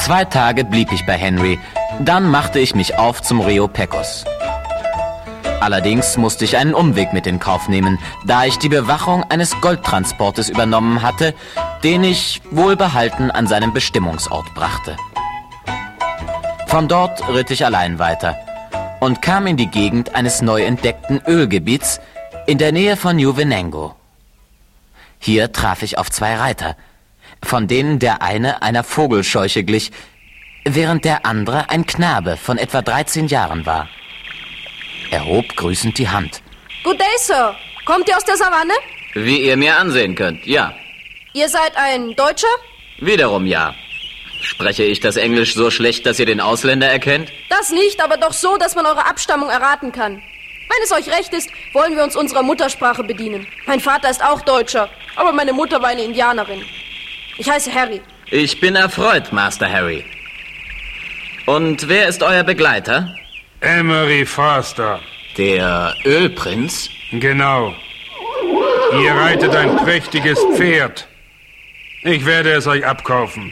2 Tage blieb ich bei Henry, dann machte ich mich auf zum Rio Pecos. Allerdings musste ich einen Umweg mit in Kauf nehmen, da ich die Bewachung eines Goldtransportes übernommen hatte, den ich wohlbehalten an seinen Bestimmungsort brachte. Von dort ritt ich allein weiter und kam in die Gegend eines neu entdeckten Ölgebiets in der Nähe von New Venango. Hier traf ich auf 2 Reiter, von denen der eine einer Vogelscheuche glich, während der andere ein Knabe von etwa 13 Jahren war. Er hob grüßend die Hand. Good day, Sir. Kommt ihr aus der Savanne? Wie ihr mir ansehen könnt, ja. Ihr seid ein Deutscher? Wiederum ja. Spreche ich das Englisch so schlecht, dass ihr den Ausländer erkennt? Das nicht, aber doch so, dass man eure Abstammung erraten kann. Wenn es euch recht ist, wollen wir uns unserer Muttersprache bedienen. Mein Vater ist auch Deutscher, aber meine Mutter war eine Indianerin. Ich heiße Harry. Ich bin erfreut, Master Harry. Und wer ist euer Begleiter? Emery Foster. Der Ölprinz? Genau. Ihr reitet ein prächtiges Pferd. Ich werde es euch abkaufen.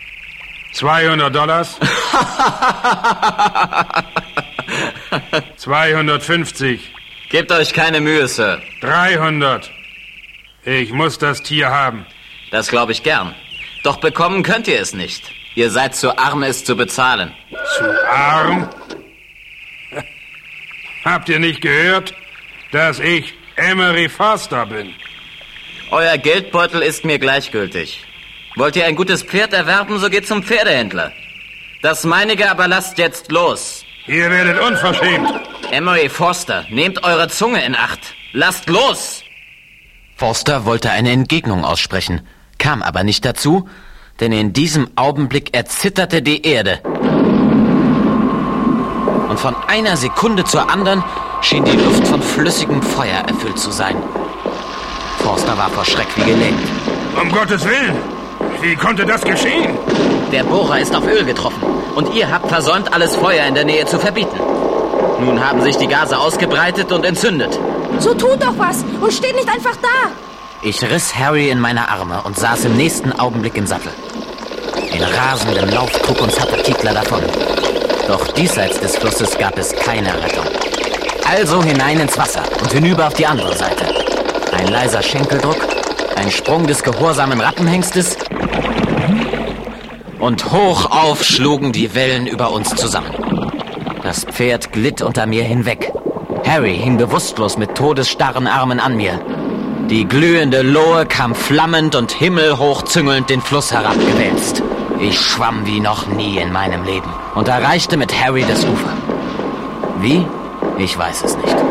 $200? 250. Gebt euch keine Mühe, Sir. 300. Ich muss das Tier haben. Das glaube ich gern. Doch bekommen könnt ihr es nicht. Ihr seid zu arm, es zu bezahlen. Zu arm? Habt ihr nicht gehört, dass ich Emery Foster bin? Euer Geldbeutel ist mir gleichgültig. Wollt ihr ein gutes Pferd erwerben, so geht zum Pferdehändler. Das meinige aber lasst jetzt los. Ihr werdet unverschämt. Emery Foster, nehmt eure Zunge in Acht. Lasst los! Foster wollte eine Entgegnung aussprechen, kam aber nicht dazu, denn in diesem Augenblick erzitterte die Erde. Und von einer Sekunde zur anderen schien die Luft von flüssigem Feuer erfüllt zu sein. Forster war vor Schreck wie gelähmt. Um Gottes Willen! Wie konnte das geschehen? Der Bohrer ist auf Öl getroffen und ihr habt versäumt, alles Feuer in der Nähe zu verbieten. Nun haben sich die Gase ausgebreitet und entzündet. So tut doch was und steht nicht einfach da. Ich riss Harry in meine Arme und saß im nächsten Augenblick im Sattel. In rasendem Lauf trug uns Haupttiegler davon. Doch diesseits des Flusses gab es keine Rettung. Also hinein ins Wasser und hinüber auf die andere Seite. Ein leiser Schenkeldruck, ein Sprung des gehorsamen Rappenhengstes und hoch auf schlugen die Wellen über uns zusammen. Das Pferd glitt unter mir hinweg. Harry hing bewusstlos mit todesstarren Armen an mir. Die glühende Lohe kam flammend und himmelhoch züngelnd den Fluss herabgewälzt. Ich schwamm wie noch nie in meinem Leben und erreichte mit Harry das Ufer. Wie? Ich weiß es nicht.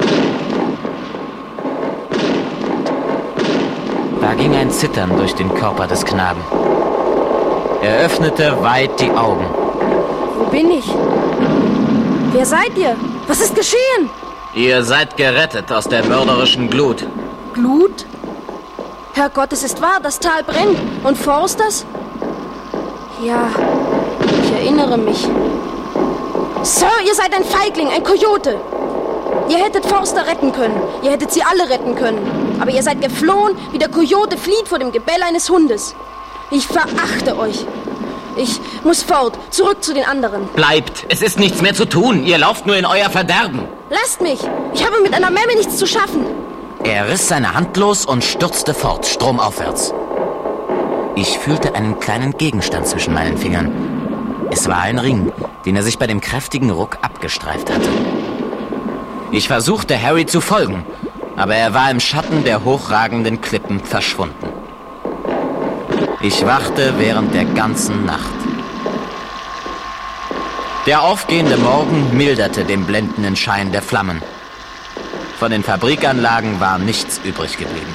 Da ging ein Zittern durch den Körper des Knaben. Er öffnete weit die Augen. Wo bin ich? Wer seid ihr? Was ist geschehen? Ihr seid gerettet aus der mörderischen Glut. Glut? Herrgott, es ist wahr, das Tal brennt. Und Forsters? Ja, ich erinnere mich. Sir, ihr seid ein Feigling, ein Kojote. Ihr hättet Forster retten können. Ihr hättet sie alle retten können. Aber ihr seid geflohen, wie der Kojote flieht vor dem Gebell eines Hundes. Ich verachte euch. Ich muss fort, zurück zu den anderen. Bleibt, es ist nichts mehr zu tun. Ihr lauft nur in euer Verderben. Lasst mich, ich habe mit einer Memme nichts zu schaffen. Er riss seine Hand los und stürzte fort, stromaufwärts. Ich fühlte einen kleinen Gegenstand zwischen meinen Fingern. Es war ein Ring, den er sich bei dem kräftigen Ruck abgestreift hatte. Ich versuchte, Harry zu folgen, aber er war im Schatten der hochragenden Klippen verschwunden. Ich wachte während der ganzen Nacht. Der aufgehende Morgen milderte den blendenden Schein der Flammen. Von den Fabrikanlagen war nichts übrig geblieben.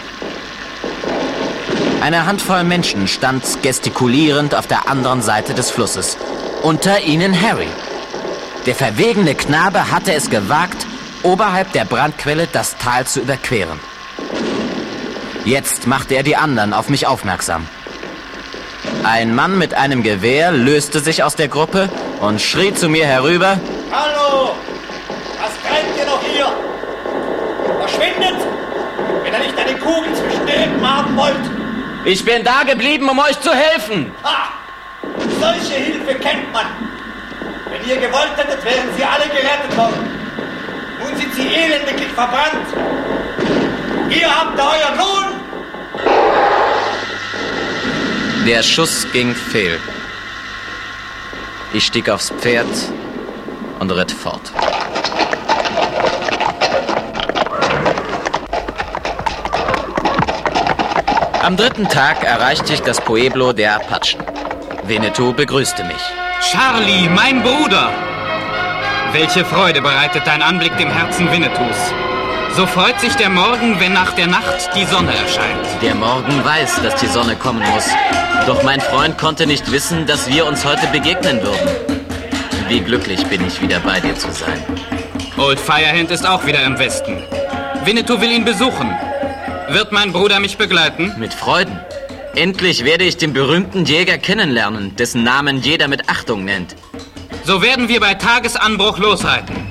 Eine Handvoll Menschen stand gestikulierend auf der anderen Seite des Flusses. Unter ihnen Harry. Der verwegene Knabe hatte es gewagt, oberhalb der Brandquelle das Tal zu überqueren. Jetzt machte er die anderen auf mich aufmerksam. Ein Mann mit einem Gewehr löste sich aus der Gruppe und schrie zu mir herüber: Hallo! Was treibt ihr noch hier? Verschwindet, wenn ihr nicht eine Kugel zwischen den Rippen haben wollt. Ich bin da geblieben, um euch zu helfen. Ha! solche Hilfe kennt man. Wenn ihr gewollt hättet, wären sie alle gerettet worden. Nun sind sie elendiglich verbrannt. Ihr habt da euer Lohn. Der Schuss ging fehl. Ich stieg aufs Pferd und ritt fort. Am 3. Tag erreichte ich das Pueblo der Apachen. Winnetou begrüßte mich. Charlie, mein Bruder! Welche Freude bereitet dein Anblick dem Herzen Winnetous. So freut sich der Morgen, wenn nach der Nacht die Sonne erscheint. Der Morgen weiß, dass die Sonne kommen muss. Doch mein Freund konnte nicht wissen, dass wir uns heute begegnen würden. Wie glücklich bin ich, wieder bei dir zu sein. Old Firehand ist auch wieder im Westen. Winnetou will ihn besuchen. Wird mein Bruder mich begleiten? Mit Freuden. Endlich werde ich den berühmten Jäger kennenlernen, dessen Namen jeder mit Achtung nennt. So werden wir bei Tagesanbruch losreiten.